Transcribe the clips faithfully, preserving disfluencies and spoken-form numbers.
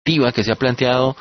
narrativa que se ha planteado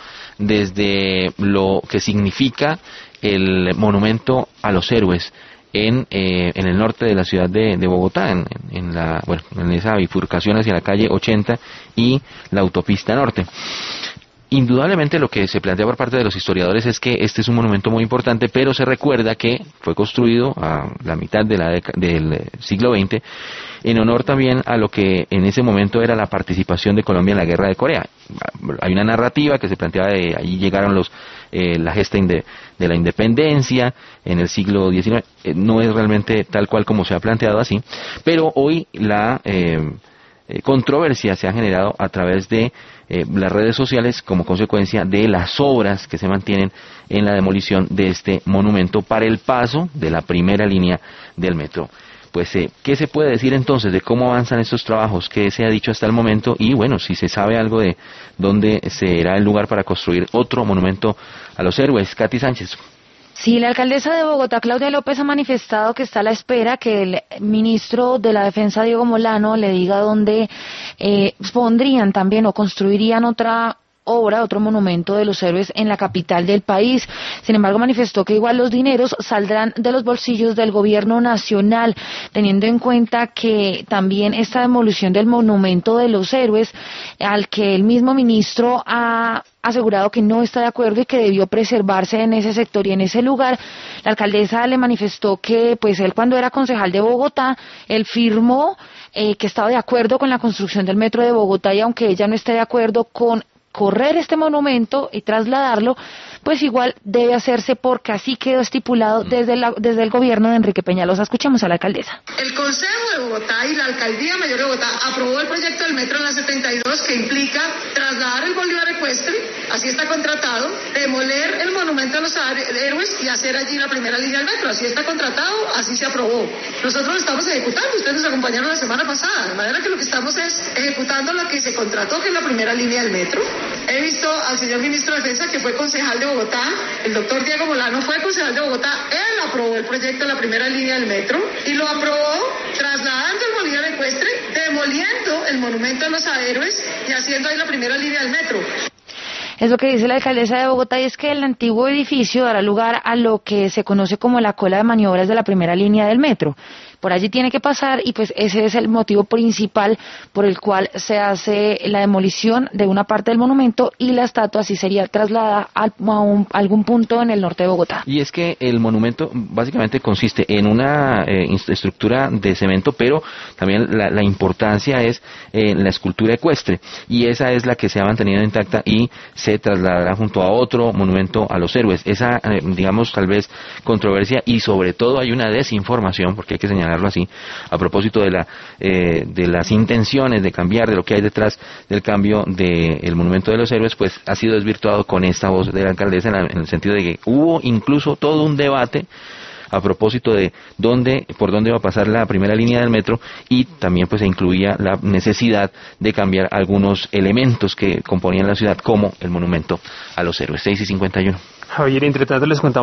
desde lo que significa el monumento a los héroes en eh, en el norte de la ciudad de, de Bogotá, en, en la bueno en esa bifurcación hacia la calle ochenta y la autopista norte. Indudablemente lo que se plantea por parte de los historiadores es que este es un monumento muy importante, pero se recuerda que fue construido a la mitad de la deca- del siglo veinte en honor también a lo que en ese momento era la participación de Colombia en la guerra de Corea. Hay una narrativa que se planteaba de allí llegaron los eh, la gesta inde- de la independencia en el siglo diecinueve. Eh, no es realmente tal cual como se ha planteado así, pero hoy la eh, eh, controversia se ha generado a través de eh, las redes sociales como consecuencia de las obras que se mantienen en la demolición de este monumento para el paso de la primera línea del metro. Pues, eh, ¿qué se puede decir entonces de cómo avanzan estos trabajos? ¿Qué se ha dicho hasta el momento? Y bueno, si se sabe algo de dónde será el lugar para construir otro monumento a los héroes. Katy Sánchez. Sí, la alcaldesa de Bogotá, Claudia López, ha manifestado que está a la espera que el ministro de la Defensa, Diego Molano, le diga dónde eh, pondrían también o construirían otra obra, otro monumento de los héroes en la capital del país. Sin embargo, manifestó que igual los dineros saldrán de los bolsillos del gobierno nacional, teniendo en cuenta que también esta demolición del monumento de los héroes, al que el mismo ministro ha asegurado que no está de acuerdo y que debió preservarse en ese sector y en ese lugar. La alcaldesa le manifestó que pues él, cuando era concejal de Bogotá, él firmó eh, que estaba de acuerdo con la construcción del metro de Bogotá, y aunque ella no esté de acuerdo con correr este monumento y trasladarlo, pues igual debe hacerse porque así quedó estipulado desde, la, desde el gobierno de Enrique Peñalosa. Escuchemos a la alcaldesa. El Consejo de Bogotá y la Alcaldía Mayor de Bogotá aprobó el proyecto del metro en la setenta y dos, que implica trasladar el Bolívar Ecuestre, así está contratado, demoler el monumento a los héroes y hacer allí la primera línea del metro, así está contratado, así se aprobó. Nosotros lo estamos ejecutando, ustedes nos acompañaron la semana pasada, de manera que lo que estamos es ejecutando lo que se contrató, que es la primera línea del metro. He visto al señor ministro de Defensa, que fue concejal de Bogotá, el doctor Diego Molano fue concejal de Bogotá, él aprobó el proyecto de la primera línea del metro y lo aprobó trasladando el Bolívar Ecuestre, demoliendo el monumento a los héroes y haciendo ahí la primera línea del metro. Es lo que dice la alcaldesa de Bogotá, y es que el antiguo edificio dará lugar a lo que se conoce como la cola de maniobras de la primera línea del metro. Por allí tiene que pasar, y pues ese es el motivo principal por el cual se hace la demolición de una parte del monumento, y la estatua así sería trasladada a, a, un, a algún punto en el norte de Bogotá. Y es que el monumento básicamente consiste en una eh, estructura de cemento, pero también la, la importancia es eh, la escultura ecuestre, y esa es la que se ha mantenido intacta y se trasladará junto a otro monumento a los héroes. Esa, eh, digamos, tal vez controversia, y sobre todo hay una desinformación, porque hay que señalar así, a propósito de la eh, de las intenciones de cambiar, de lo que hay detrás del cambio del monumento de los héroes, pues ha sido desvirtuado con esta voz de la alcaldesa, en, la, en el sentido de que hubo incluso todo un debate a propósito de dónde, por dónde va a pasar la primera línea del metro, y también pues se incluía la necesidad de cambiar algunos elementos que componían la ciudad, como el monumento a los héroes. seis y cincuenta y uno. Javier, entre tanto les contamos